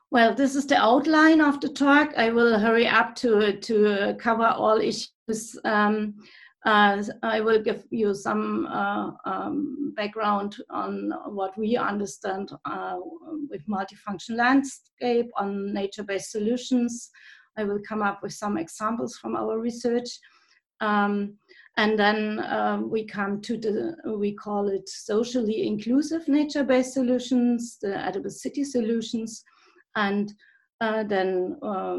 Well, this is the outline of the talk. I will hurry up to cover all issues. I will give you some background on what we understand with multifunction landscape, on nature-based solutions. I will come up with some examples from our research. And then we come to we call it socially inclusive nature-based solutions, the edible city solutions. And then,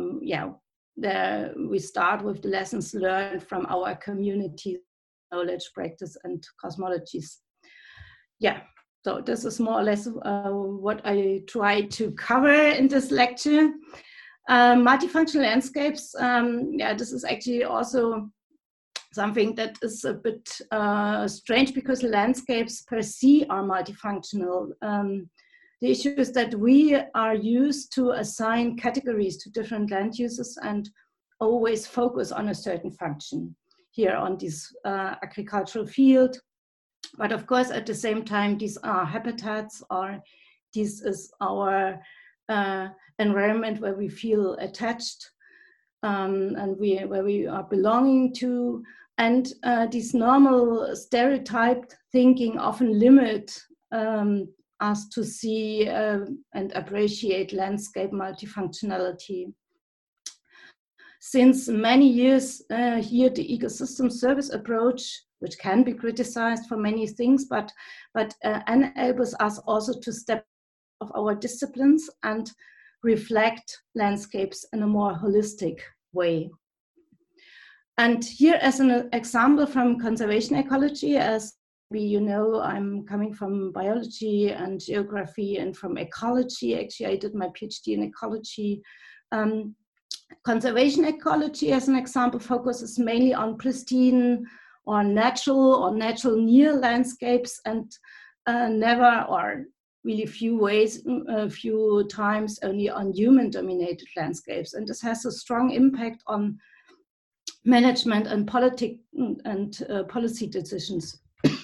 we start with the lessons learned from our community, knowledge, practice, and cosmologies. Yeah, so this is more or less what I try to cover in this lecture. Multifunctional landscapes, this is actually also something that is a bit strange because landscapes per se are multifunctional. The issue is that we are used to assign categories to different land uses and always focus on a certain function here on this agricultural field. But of course, at the same time, these are habitats, or this is our environment where we feel attached and where we are belonging to. And this normal stereotyped thinking often limit us to see and appreciate landscape multifunctionality. Since many years here, the ecosystem service approach, which can be criticized for many things, but enables us also to step off our disciplines and reflect landscapes in a more holistic way. And here as an example from conservation ecology, as you know, I'm coming from biology and geography and from ecology. Actually, I did my PhD in ecology. Conservation ecology, as an example, focuses mainly on pristine or natural near landscapes and never, or really few times only on human-dominated landscapes. And this has a strong impact on management and policy decisions.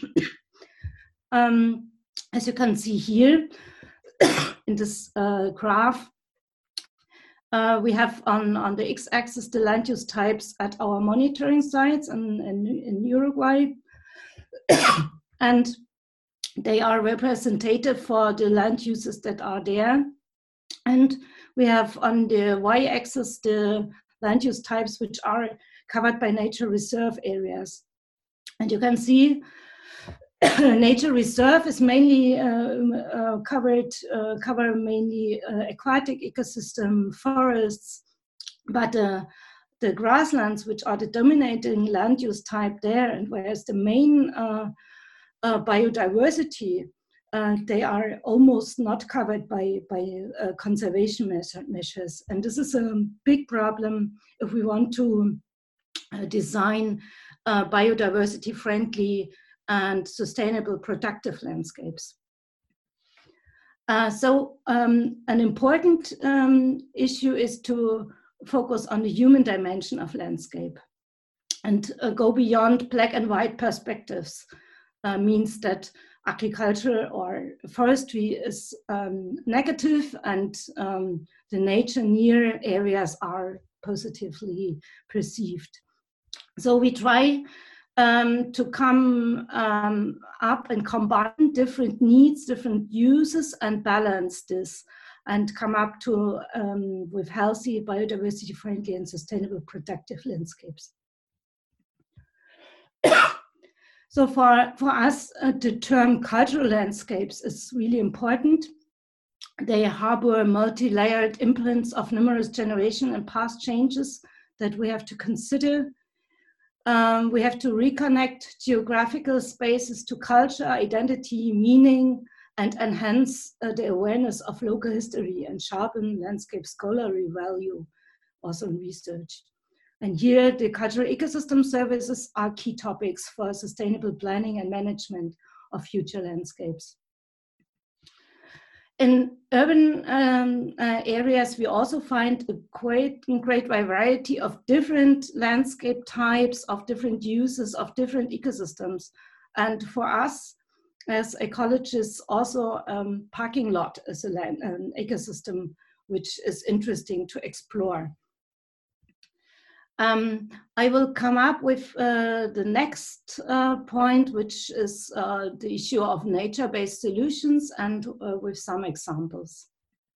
As you can see here in this graph, we have on the x-axis the land use types at our monitoring sites in Uruguay, and they are representative for the land uses that are there. And we have on the y-axis the land use types which are covered by nature reserve areas. And you can see nature reserve is mainly cover mainly aquatic ecosystem, forests, but the grasslands, which are the dominating land use type there, and whereas the main biodiversity, they are almost not covered by conservation measures. And this is a big problem if we want to design biodiversity-friendly and sustainable productive landscapes. So an important issue is to focus on the human dimension of landscape and go beyond black and white perspectives. Means that agriculture or forestry is negative and the nature near areas are positively perceived. So we try to come up and combine different needs, different uses, and balance this, and come up to with healthy, biodiversity-friendly, and sustainable productive landscapes. So for us, the term cultural landscapes is really important. They harbor multi-layered imprints of numerous generations and past changes that we have to consider. We have to reconnect geographical spaces to culture, identity, meaning, and enhance the awareness of local history and sharpen landscape scholarly value, also in research. And here, the cultural ecosystem services are key topics for sustainable planning and management of future landscapes. In urban areas, we also find a great variety of different landscape types, of different uses, of different ecosystems. And for us, as ecologists, also parking lot is an ecosystem which is interesting to explore. I will come up with the next point, which is the issue of nature-based solutions, and with some examples.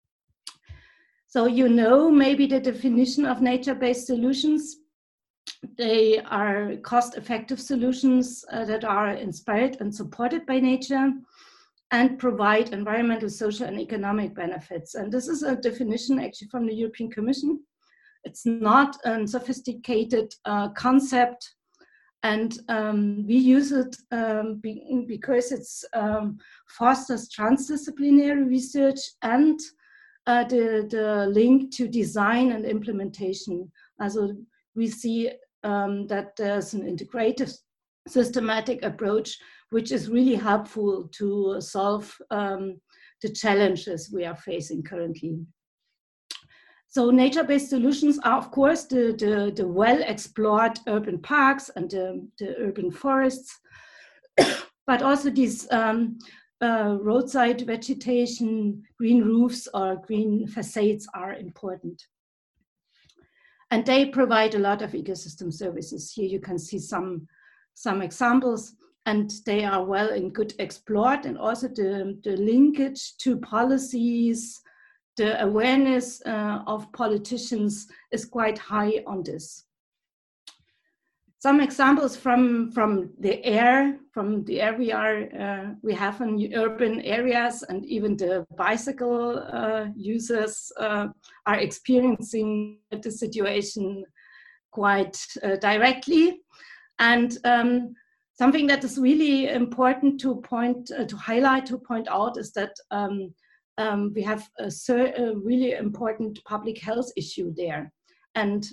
So you know maybe the definition of nature-based solutions. They are cost-effective solutions that are inspired and supported by nature and provide environmental, social, and economic benefits. And this is a definition actually from the European Commission. It's not a sophisticated concept, and we use it because it fosters transdisciplinary research and the link to design and implementation. Also, we see that there's an integrative, systematic approach, which is really helpful to solve the challenges we are facing currently. So nature-based solutions are, of course, the well-explored urban parks and the urban forests, but also these roadside vegetation, green roofs or green facades are important. And they provide a lot of ecosystem services. Here you can see some examples, and they are well and good explored, and also the linkage to policies, the awareness of politicians is quite high on this. Some examples from the air we have in urban areas, and even the bicycle users are experiencing the situation quite directly. And something that is really important to point out is that we have a really important public health issue there. And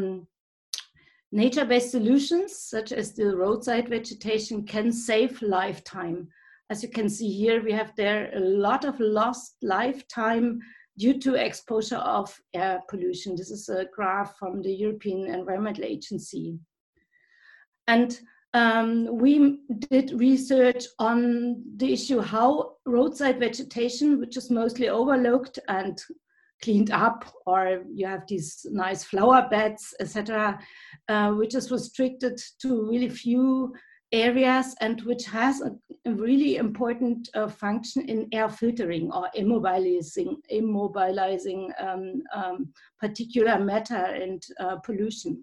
nature-based solutions, such as the roadside vegetation, can save lifetime. As you can see here, we have there a lot of lost lifetime due to exposure of air pollution. This is a graph from the European Environmental Agency. And we did research on the issue how roadside vegetation, which is mostly overlooked and cleaned up, or you have these nice flower beds, etc., which is restricted to really few areas and which has a really important function in air filtering or immobilizing particular matter and pollution.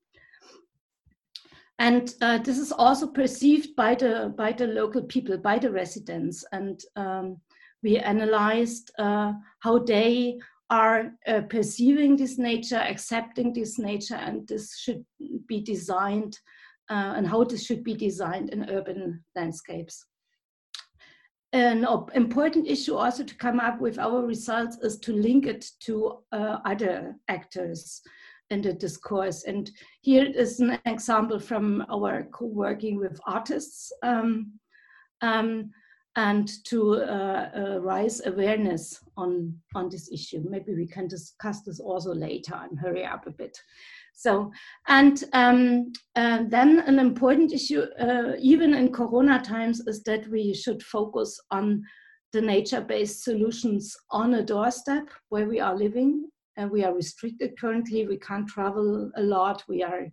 And this is also perceived by the local people, by the residents. And we analyzed how they are perceiving this nature, accepting this nature, and this should be designed, and how this should be designed in urban landscapes. An important issue also to come up with our results is to link it to other actors in the discourse. And here is an example from our co-working with artists and to raise awareness on this issue. Maybe we can discuss this also later and hurry up a bit. So, and then an important issue, even in Corona times, is that we should focus on the nature-based solutions on a doorstep where we are living. And we are restricted currently. We can't travel a lot. We are,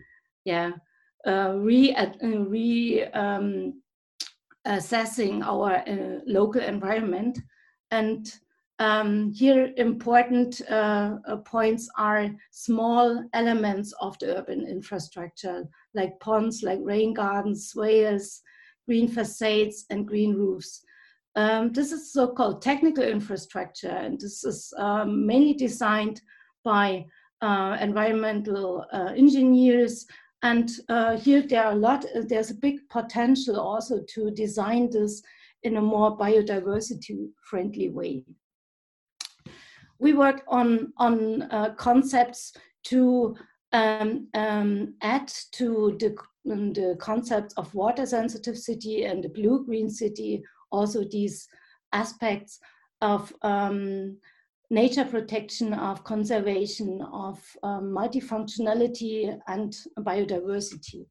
assessing our local environment. And here important points are small elements of the urban infrastructure, like ponds, like rain gardens, swales, green facades, and green roofs. This is so-called technical infrastructure, and this is mainly designed by environmental engineers. And here there's a big potential also to design this in a more biodiversity-friendly way. We worked on concepts to add to the concepts of water-sensitive city and the blue-green city, also these aspects of nature protection, of conservation, of multifunctionality and biodiversity.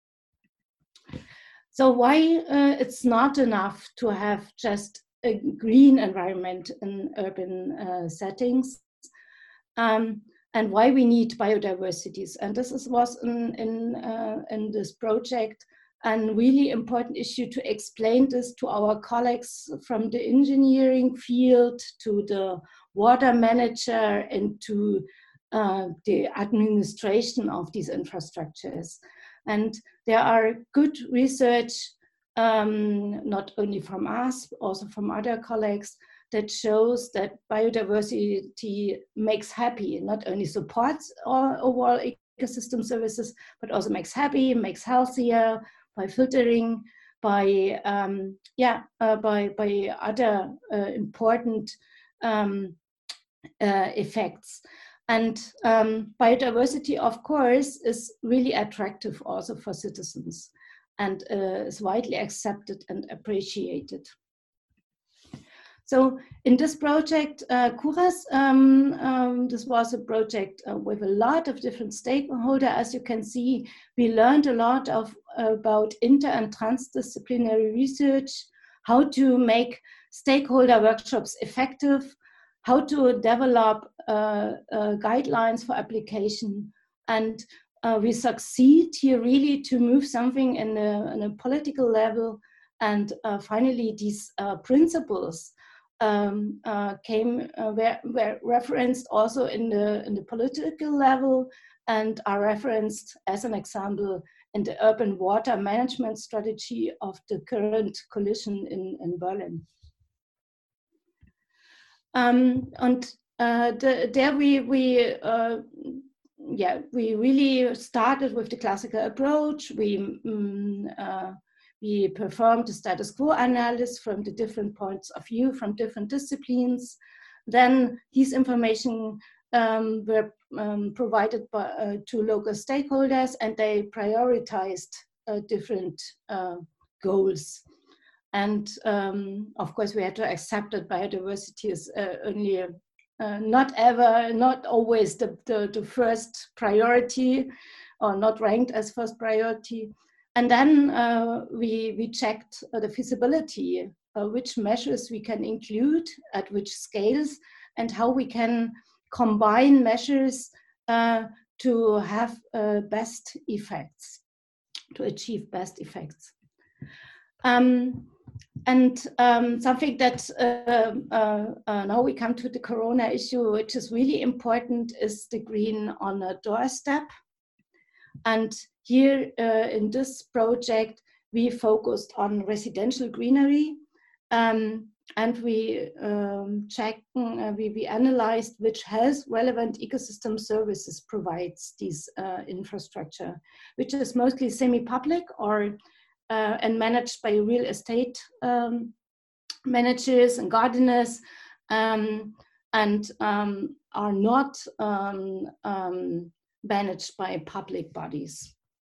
So why it's not enough to have just a green environment in urban settings? and why we need biodiversities. And this was in this project a really important issue to explain this to our colleagues from the engineering field, to the water manager, and to the administration of these infrastructures. And there are good research, not only from us, also from other colleagues, that shows that biodiversity makes happy, not only supports overall ecosystem services, but also makes happy, makes healthier by filtering, by by other important effects. And biodiversity, of course, is really attractive also for citizens, and is widely accepted and appreciated. So in this project, Kuras, this was a project with a lot of different stakeholders. As you can see, we learned a lot about inter and transdisciplinary research, how to make stakeholder workshops effective, how to develop guidelines for application. And we succeed here really to move something in a political level. And finally, these principles were referenced also in the political level, and are referenced as an example in the urban water management strategy of the current coalition in Berlin. There we really started with the classical approach. We performed a status quo analysis from the different points of view from different disciplines. Then these information were provided to local stakeholders, and they prioritized different goals. And of course, we had to accept that biodiversity is only not always the first priority, or not ranked as first priority. And then we checked the feasibility, which measures we can include at which scales, and how we can combine measures to have best effects, to achieve best effects. Something that now we come to the Corona issue, which is really important, is the green on a doorstep. And here in this project, we focused on residential greenery, and we we analyzed which health relevant ecosystem services provides these infrastructure, which is mostly semi-public or and managed by real estate managers and gardeners, and are not managed by public bodies.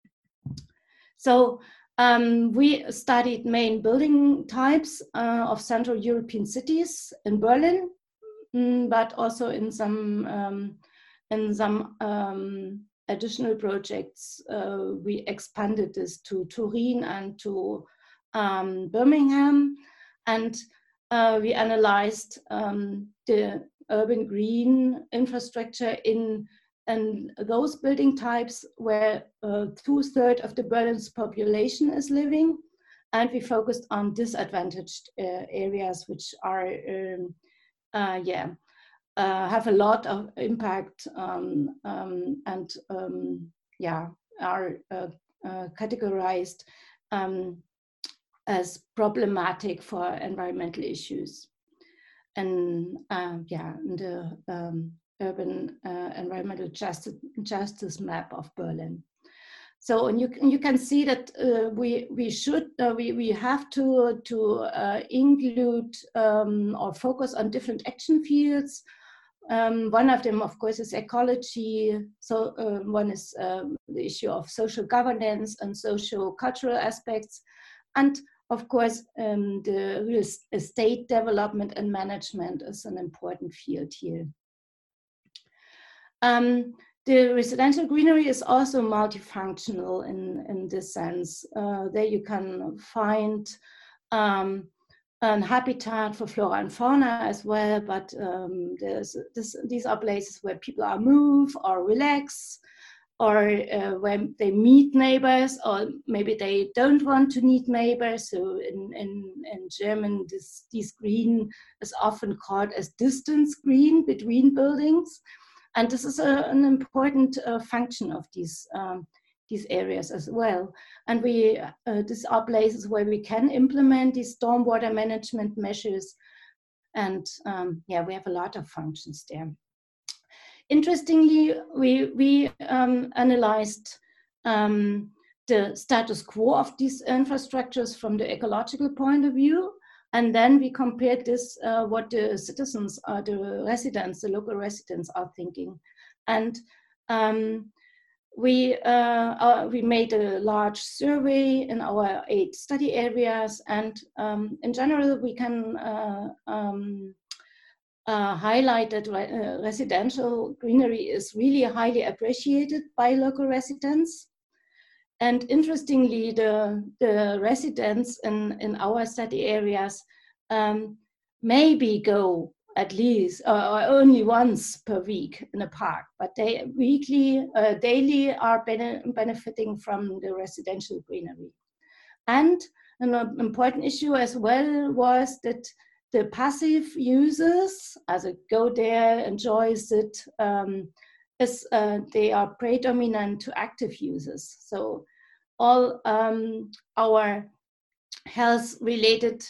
So we studied main building types of Central European cities in Berlin, but also in some additional projects. We expanded this to Turin and to Birmingham, and we analyzed the urban green infrastructure in those building types where 2/3 of the Berlin's population is living, and we focused on disadvantaged areas, which are have a lot of impact and are categorized as problematic for environmental issues. And the urban environmental justice map of Berlin. So, and you can see that we have to include or focus on different action fields. One of them, of course, is ecology. So one is the issue of social governance and social cultural aspects, and of course the real estate development and management is an important field here. The residential greenery is also multifunctional in this sense. There you can find an habitat for flora and fauna as well, but these are places where people are move or relax, or when they meet neighbors, or maybe they don't want to meet neighbors. So in German, this green is often called as distance green between buildings. And this is an important function of these areas as well. And these are places where we can implement these stormwater management measures. And yeah, we have a lot of functions there. Interestingly, we analyzed the status quo of these infrastructures from the ecological point of view. And then we compared this, what the citizens, the residents, the local residents are thinking. And we made a large survey in our 8 study areas. And in general, we can highlight that residential greenery is really highly appreciated by local residents. And interestingly, the residents in our study areas maybe go at least or only once per week in a park, but they daily are benefiting from the residential greenery. And an important issue as well was that the passive users, as a go there, enjoys it, they are predominant to active users. So all our health-related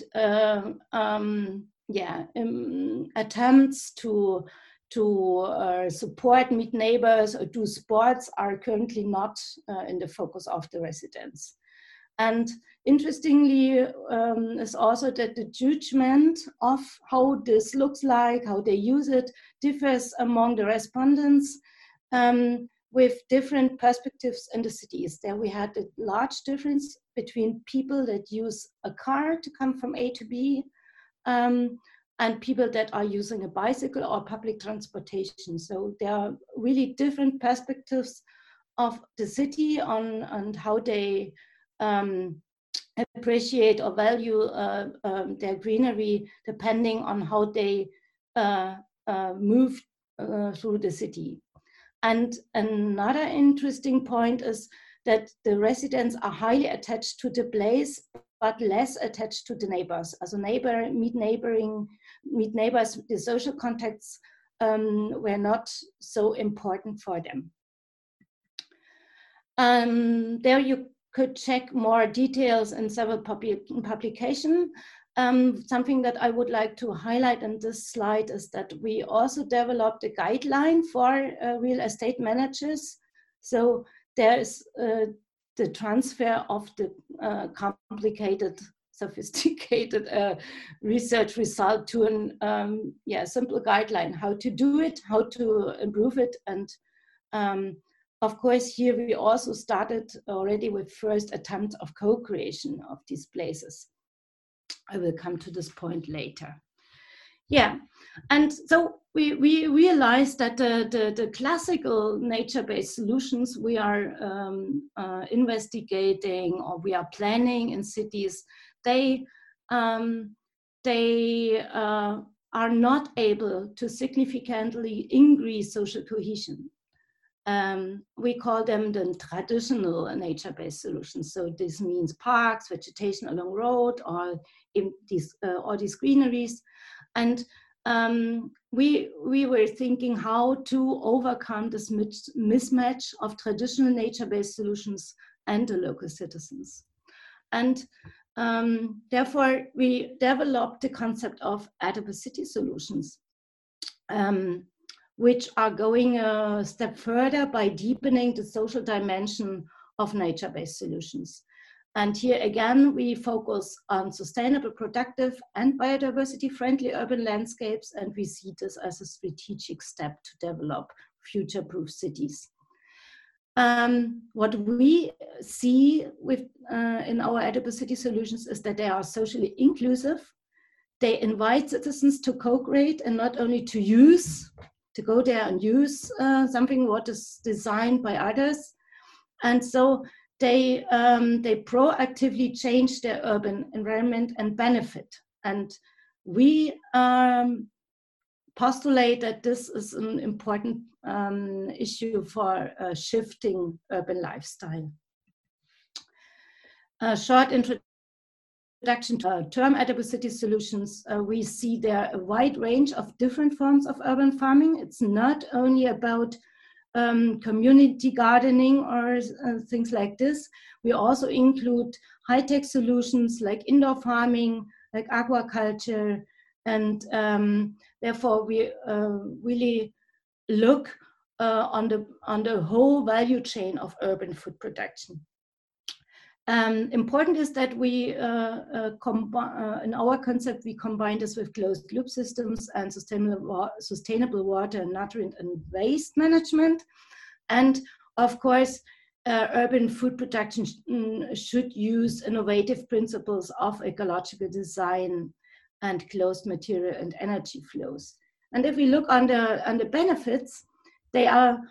attempts to support, meet neighbors, or do sports are currently not in the focus of the residents. And interestingly is also that the judgment of how this looks like, how they use it, differs among the respondents with different perspectives in the cities. There we had a large difference between people that use a car to come from A to B and people that are using a bicycle or public transportation. So there are really different perspectives of the city on how they appreciate or value their greenery, depending on how they move through the city. And another interesting point is that the residents are highly attached to the place, but less attached to the neighbors. As a neighbor, meet neighbors, the social contacts were not so important for them. There you could check more details in several publications. Something that I would like to highlight in this slide is that we also developed a guideline for real estate managers. So there is the transfer of the complicated, sophisticated research result to a simple guideline, how to do it, how to improve it. And of course, here we also started already with first attempt of co-creation of these places. I will come to this point later. Yeah, and so we realized that the classical nature-based solutions we are investigating or we are planning in cities, they are not able to significantly increase social cohesion. We call them the traditional nature-based solutions. So this means parks, vegetation along road, or in these greeneries. And we were thinking how to overcome this mismatch of traditional nature-based solutions and the local citizens. And therefore, we developed the concept of adapacity solutions, which are going a step further by deepening the social dimension of nature-based solutions. And here again, we focus on sustainable, productive, and biodiversity-friendly urban landscapes, and we see this as a strategic step to develop future-proof cities. What we see with, in our adapacity solutions is that they are socially inclusive. They invite citizens to co-create and not only to use, to go there and use something what is designed by others. And so they proactively change their urban environment and benefit And we postulate that this is an important issue for shifting urban lifestyle. A short introduction to term adaptive solutions. We see there a wide range of different forms of urban farming. It's not only about community gardening or things like this. We also include high-tech solutions like indoor farming, like aquaculture, and therefore we really look on the whole value chain of urban food production. Important is that we, in our concept, we combine this with closed loop systems and sustainable water, nutrient and waste management. And of course, urban food production should use innovative principles of ecological design and closed material and energy flows. And if we look on the benefits, they are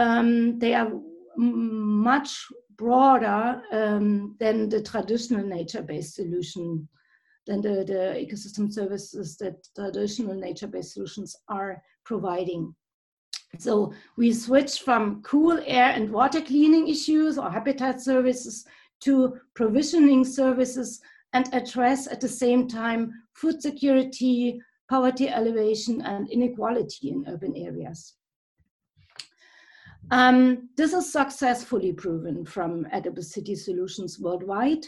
much broader than the traditional nature-based solution, than the ecosystem services that traditional nature-based solutions are providing. So we switch from cool air and water cleaning issues or habitat services to provisioning services and address at the same time food security, poverty elevation, and inequality in urban areas. This is successfully proven from adaptive city solutions worldwide.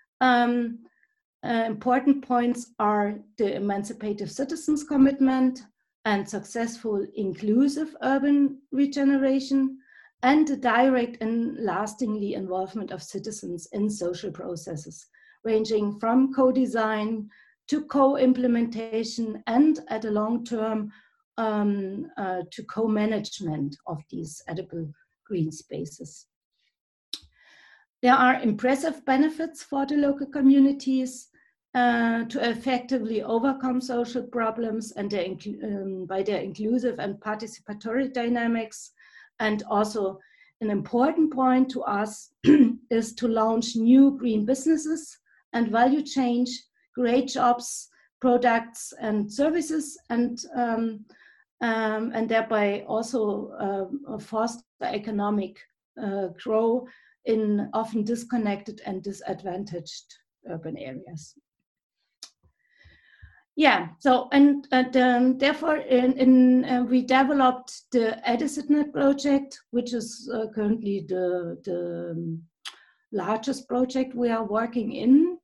Important points are the emancipative citizens commitment and successful inclusive urban regeneration, and the direct and lastingly involvement of citizens in social processes, ranging from co-design to co-implementation and at a long term to co-management of these edible green spaces. There are impressive benefits for the local communities to effectively overcome social problems and by their inclusive and participatory dynamics. And also an important point to us is to launch new green businesses and value change, create jobs, products and services, and thereby also foster economic growth in often disconnected and disadvantaged urban areas. Yeah, so and therefore we developed the EDICITNet project, which is currently the largest project we are working in.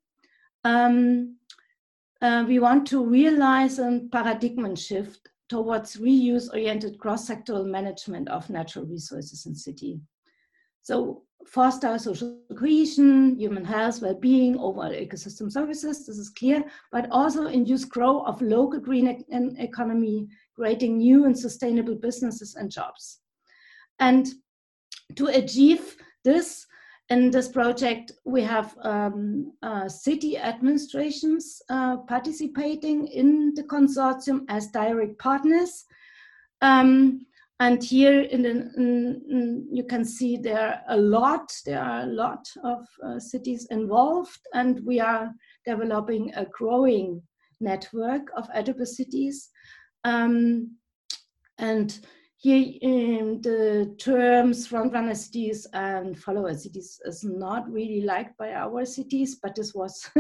We want to realize a paradigm shift towards reuse-oriented cross-sectoral management of natural resources in city. So foster social cohesion, human health, well-being, overall ecosystem services, this is clear, but also induce growth of local green economy, creating new and sustainable businesses and jobs. And to achieve this, in this project, we have city administrations participating in the consortium as direct partners. And here you can see there are a lot of cities involved, and we are developing a growing network of adaptive cities. And here the terms frontrunner cities and follower cities is not really liked by our cities, but this was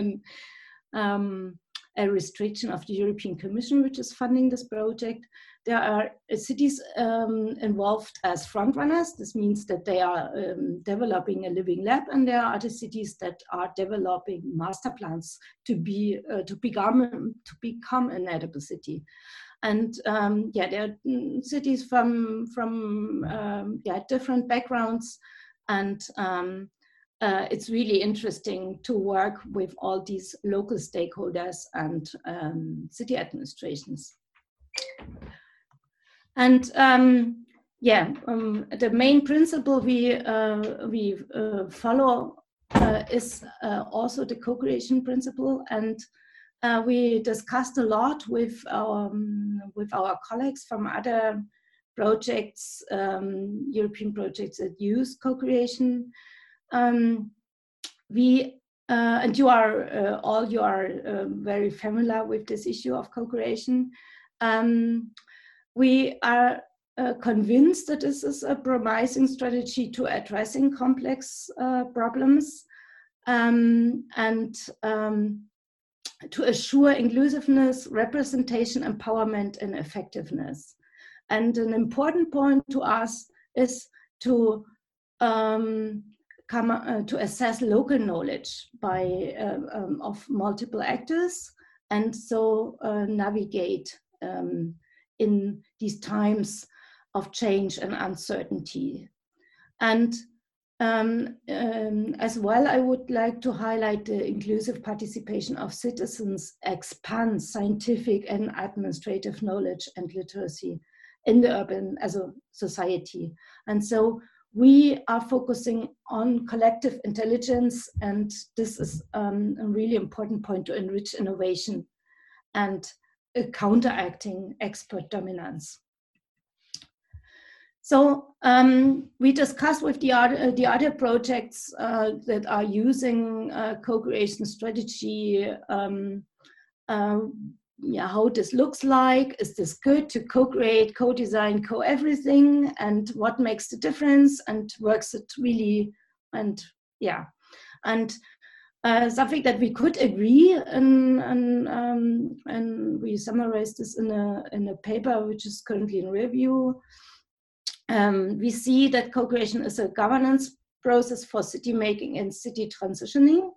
a restriction of the European Commission, which is funding this project. There are cities involved as frontrunners. This means that they are developing a living lab, and there are other cities that are developing master plans to become an adaptive city. And yeah, there are cities from different backgrounds, and it's really interesting to work with all these local stakeholders and city administrations. And the main principle we follow is also the co-creation principle, and we discussed a lot with our colleagues from other projects, European projects that use co-creation. We and you are very familiar with this issue of co-creation. We are convinced that this is a promising strategy to addressing complex problems and to assure inclusiveness, representation, empowerment, and effectiveness. And an important point to us is to to assess local knowledge by of multiple actors, and so navigate in these times of change and uncertainty. And as well, I would like to highlight the inclusive participation of citizens expands scientific and administrative knowledge and literacy in the urban as a society. And so we are focusing on collective intelligence, and this is a really important point to enrich innovation and counteracting expert dominance. So we discussed with the other projects that are using co-creation strategy, how this looks like. Is this good to co-create, co-design, co-everything, and what makes the difference, and works it really? And yeah, and something that we could agree, and we summarized this in a paper which is currently in review. We see that co-creation is a governance process for city making and city transitioning.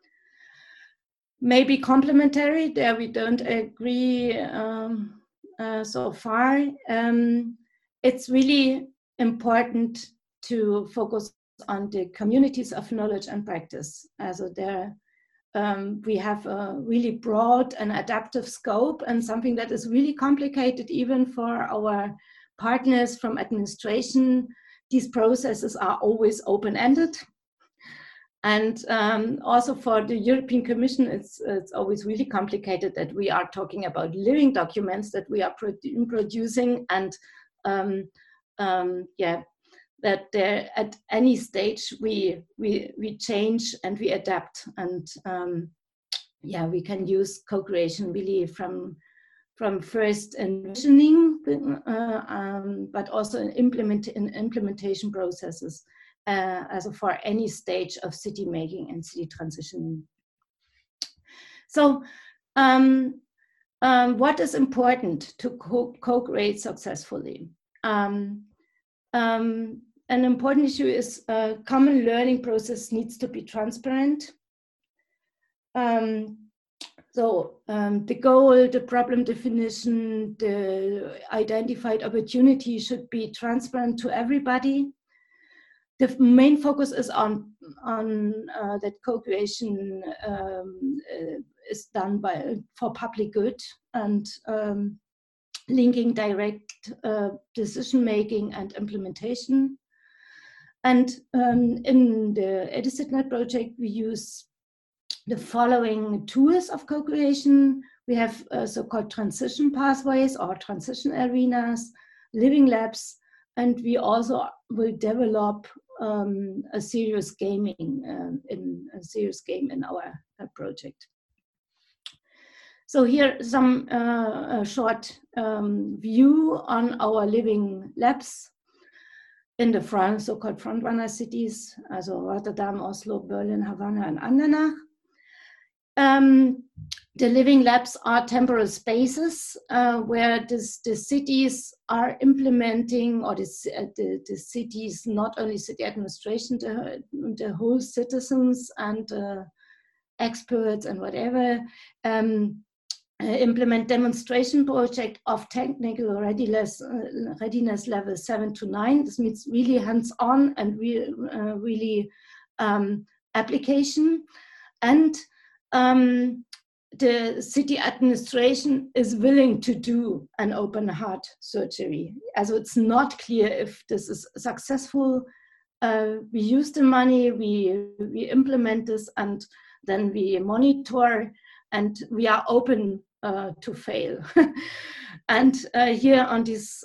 Maybe complementary, there we don't agree so far. It's really important to focus on the communities of knowledge and practice. Also there we have a really broad and adaptive scope, and something that is really complicated even for our partners from administration. These processes are always open-ended. And also for the European Commission, it's always really complicated that we are talking about living documents that we are producing, and yeah, that there at any stage we change and we adapt, and yeah, we can use co-creation really from first envisioning, but also in implementation processes. As for any stage of city making and city transitioning. So what is important to co-create successfully? An important issue is a common learning process needs to be transparent. So the goal, the problem definition, the identified opportunity should be transparent to everybody. The main focus is on that co-creation is done for public good, and linking direct decision making and implementation. And in the EduCityNet project, we use the following tools of co-creation. We have so-called transition pathways or transition arenas, living labs, and we also will develop a serious game in our project. So here some short view on our living labs in the so-called frontrunner cities, also Rotterdam, Oslo, Berlin, Havana, and Andernach. The living labs are temporal spaces where the cities are implementing, or the cities, not only city administration, the whole citizens and experts and whatever, implement demonstration project of technical readiness level 7 to 9. This means really hands-on and really application. And the city administration is willing to do an open heart surgery. As it's not clear if this is successful. We use the money, we implement this, and then we monitor, and we are open to fail. And here on these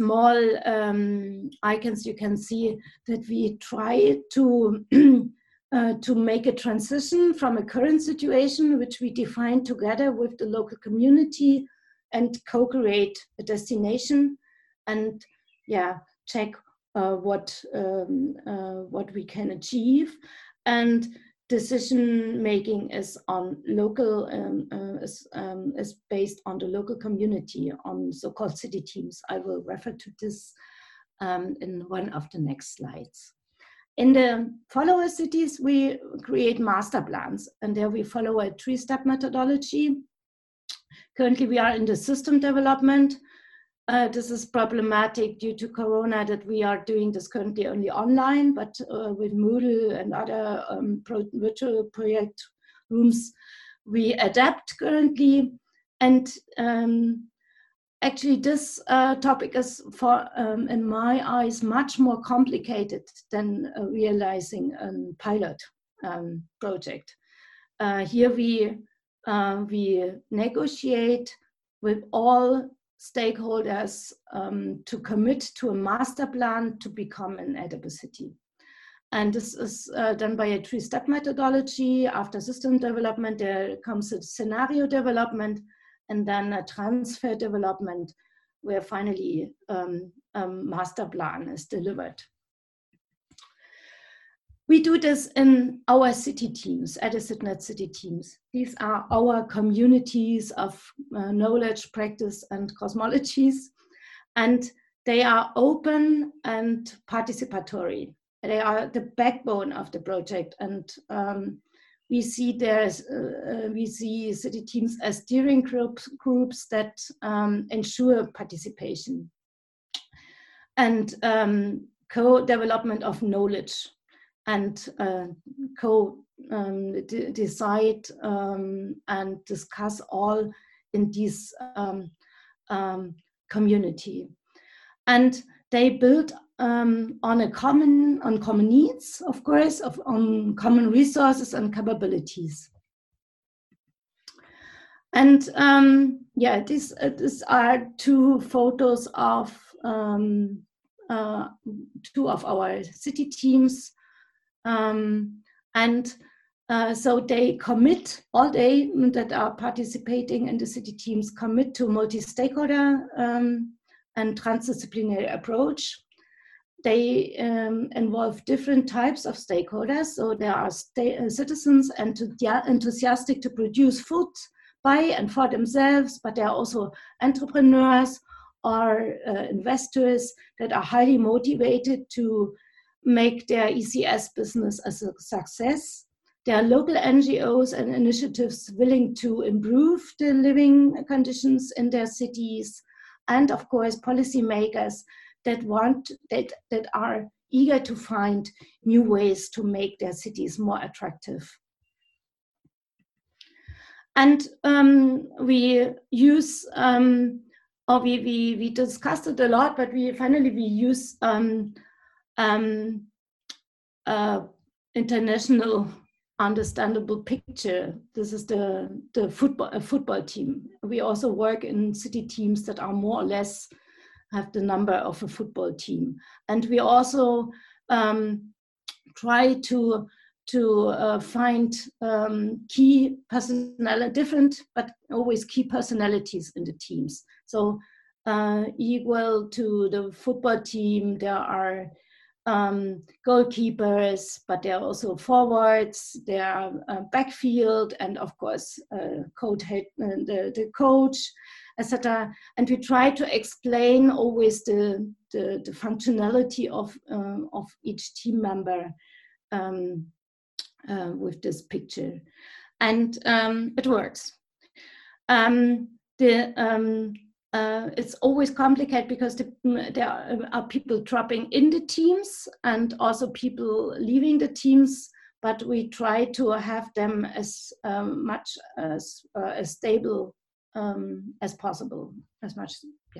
small icons, you can see that we try to to make a transition from a current situation, which we define together with the local community, and co-create a destination, and check what we can achieve. And decision making is on local, is based on the local community, on so-called city teams. I will refer to this in one of the next slides. In the follower cities, we create master plans, and there we follow a 3-step methodology. Currently, we are in the system development. This is problematic due to Corona, that we are doing this currently only online, but with Moodle and other virtual project rooms, we adapt currently. And actually, this topic is, in my eyes, much more complicated than realizing a pilot project. Here we negotiate with all stakeholders to commit to a master plan to become an edible city. And this is done by a 3-step methodology. After system development, there comes a scenario development, and then a transfer development, where finally master plan is delivered. We do this in our city teams, EdicidNet city teams. These are our communities of knowledge, practice, and cosmologies, and they are open and participatory. They are the backbone of the project, and we see city teams as steering groups that ensure participation and co-development of knowledge, and decide and discuss all in this community. And they build on common needs, of course, on common resources and capabilities. And these are 2 photos of 2 of our city teams. So they commit, all they that are participating in the city teams commit to multi-stakeholder and transdisciplinary approach. They involve different types of stakeholders. So there are citizens enthusiastic to produce food by and for themselves, but there are also entrepreneurs or investors that are highly motivated to make their ECS business a success. There are local NGOs and initiatives willing to improve the living conditions in their cities, and of course policymakers that are eager to find new ways to make their cities more attractive. And we use, we discussed it a lot, but we use international understandable picture. This is the football team. We also work in city teams that are more or less have the number of a football team, and we also try to find key personality, different but always key personalities in the teams. So equal to the football team, there are goalkeepers, but there are also forwards, there are backfield, and of course the coach, etc. And we try to explain always the functionality of each team member with this picture, and it works. It's always complicated because there are people dropping in the teams and also people leaving the teams, but we try to have them as much as stable as possible, as much, yeah.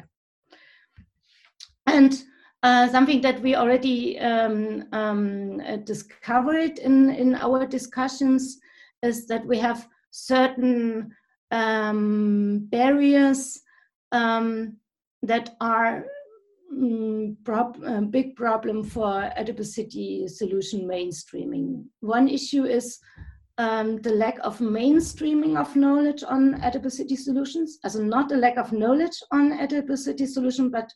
And something that we already discovered in our discussions is that we have certain barriers that are big problem for adipocity solution mainstreaming. One issue is the lack of mainstreaming of knowledge on adipocity solutions, also not a lack of knowledge on adipocity solution, but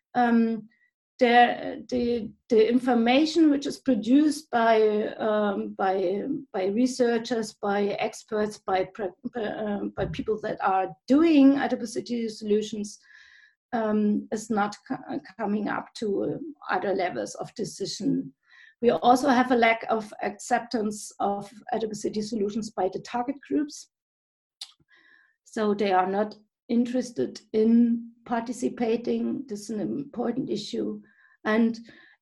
the information which is produced by researchers, by experts, by people that are doing adipocity solutions is not coming up to other levels of decision. We also have a lack of acceptance of adipocity solutions by the target groups. So they are not interested in participating. This is an important issue. And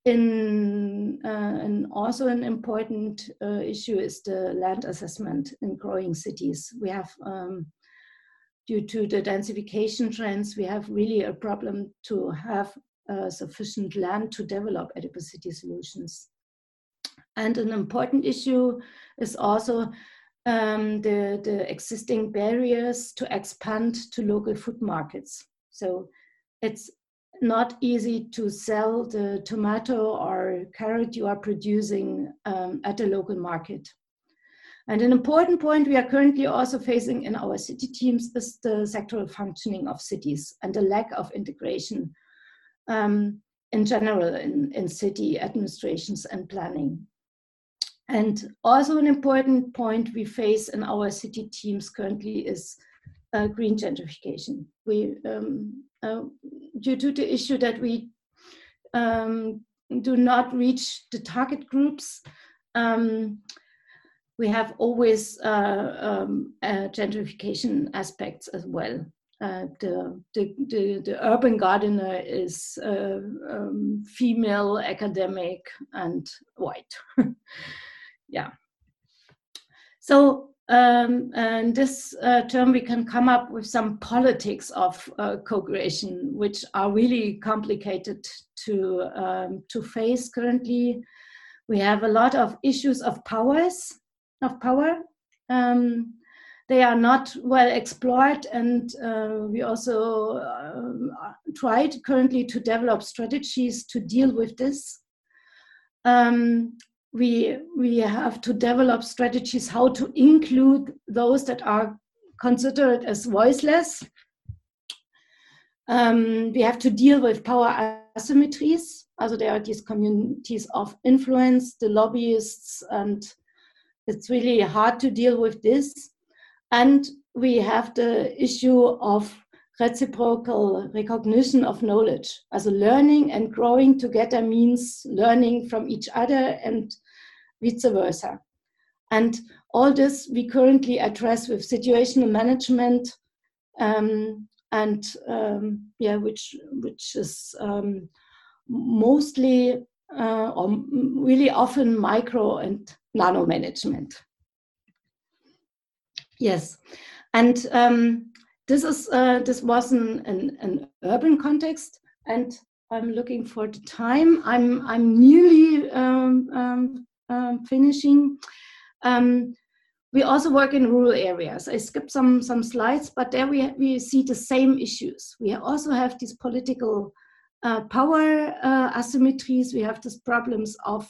also an important issue is the land assessment in growing cities. We have, due to the densification trends, we have really a problem to have sufficient land to develop adipocity solutions. And an important issue is also the existing barriers to expand to local food markets. So it's not easy to sell the tomato or carrot you are producing at the local market. And an important point we are currently also facing in our city teams is the sectoral functioning of cities and the lack of integration in general in city administrations and planning. And also an important point we face in our city teams currently is green gentrification. We, due to the issue that we do not reach the target groups, we have always gentrification aspects as well. The urban gardener is female, academic, and white. Yeah. So in this term, we can come up with some politics of co-creation, which are really complicated to face currently. We have a lot of issues of power. They are not well explored, and we also tried currently to develop strategies to deal with this. We have to develop strategies how to include those that are considered as voiceless. We have to deal with power asymmetries. Also there are these communities of influence, the lobbyists, and it's really hard to deal with this. And we have the issue of reciprocal recognition of knowledge. Also learning and growing together means learning from each other and vice versa. And all this we currently address with situational management, which is mostly or really often micro and nano management. Yes, and this was an urban context, and I'm looking for the time. I'm nearly finishing. We also work in rural areas. I skipped some slides, but there we see the same issues. We also have these political power asymmetries. We have these problems of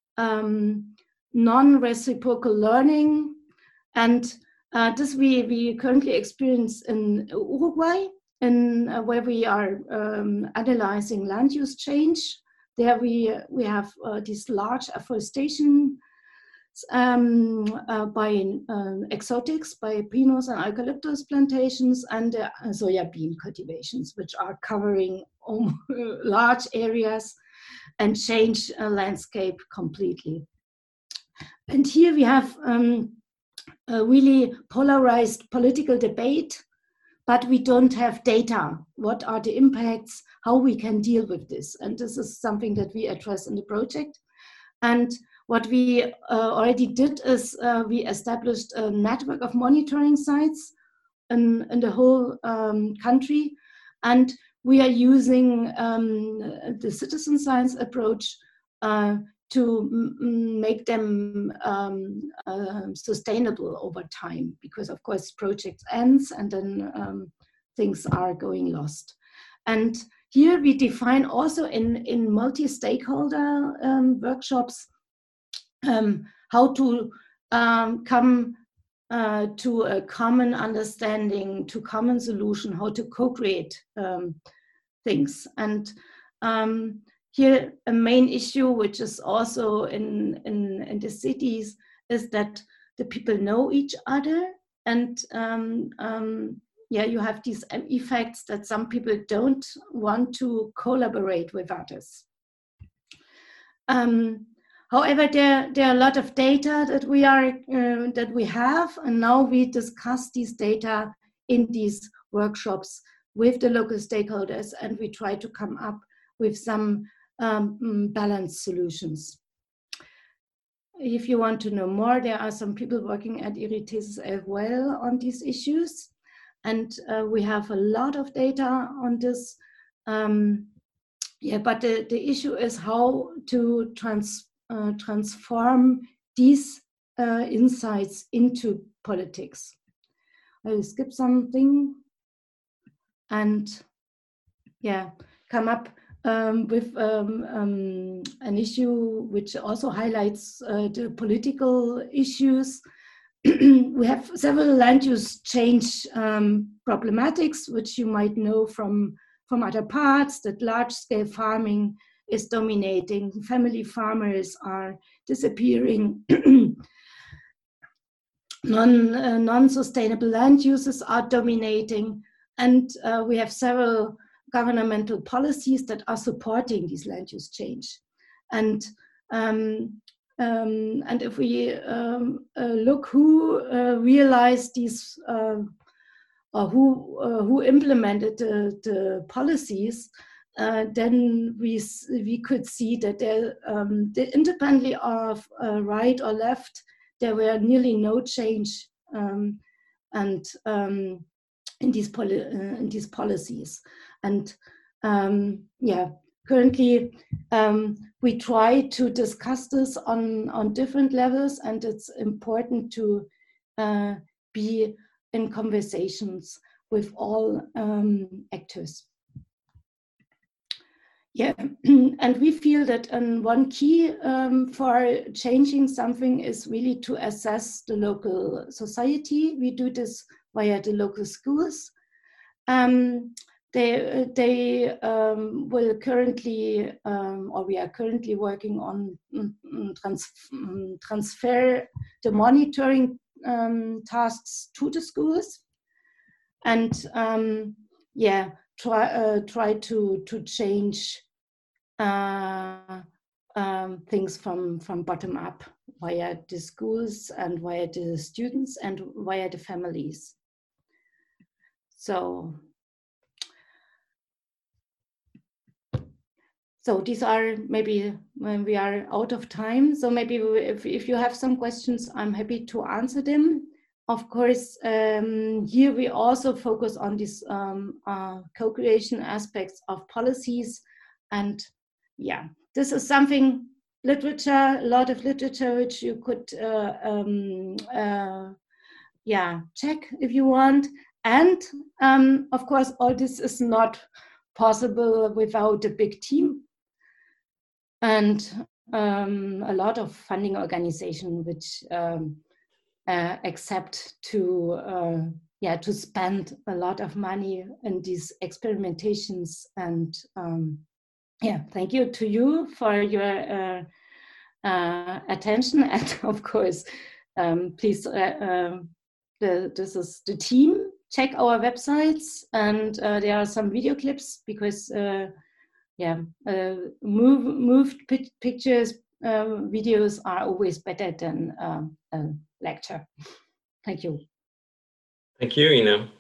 non-reciprocal learning, and this we currently experience in Uruguay, where we are analyzing land use change. There we have these large afforestation by exotics, by pinos and eucalyptus plantations, and soya bean cultivations, which are covering large areas and change landscape completely. And here we have a really polarized political debate, but we don't have data. What are the impacts? How we can deal with this? And this is something that we address in the project. And what we already did is we established a network of monitoring sites in the whole country. And we are using the citizen science approach to make them sustainable over time, because of course project ends and then things are going lost. And here we define also in multi-stakeholder workshops how to come to a common understanding, to common solution, how to co-create things. And here a main issue, which is also in the cities, is that the people know each other, and yeah, you have these effects that some people don't want to collaborate with others. However, there are a lot of data that we have, and now we discuss these data in these workshops with the local stakeholders, and we try to come up with some balanced solutions. If you want to know more, there are some people working at IRITESIS as well on these issues, and we have a lot of data on this. Yeah, but the issue is how to transform these insights into politics. I will skip something and yeah, come up with an issue which also highlights the political issues. We have several land use change problematics, which you might know from other parts, that large-scale farming is dominating, family farmers are disappearing, non-sustainable land uses are dominating, and we have several governmental policies that are supporting this land use change. And if we look who realized these or who implemented the policies, then we could see that there, independently of right or left, there were nearly no change in these policies. And yeah, currently we try to discuss this on different levels, and it's important to be in conversations with all actors. Yeah, and we feel that one key for changing something is really to assess the local society. We do this via the local schools. They will currently, or we are currently working on transfer the monitoring tasks to the schools, and yeah, try to change things from bottom up via the schools and via the students and via the families. So these are maybe when we are out of time. So maybe if you have some questions, I'm happy to answer them. Of course, here we also focus on these co-creation aspects of policies. And yeah, this is something, literature, a lot of literature, which you could yeah, check if you want. And of course, all this is not possible without a big team and a lot of funding organization which accept to spend a lot of money in these experimentations. And yeah, thank you to you for your attention. And of course, please, this is the team. Check our websites, and there are some video clips because yeah, moved pictures, videos are always better than a lecture. Thank you. Thank you, Ina.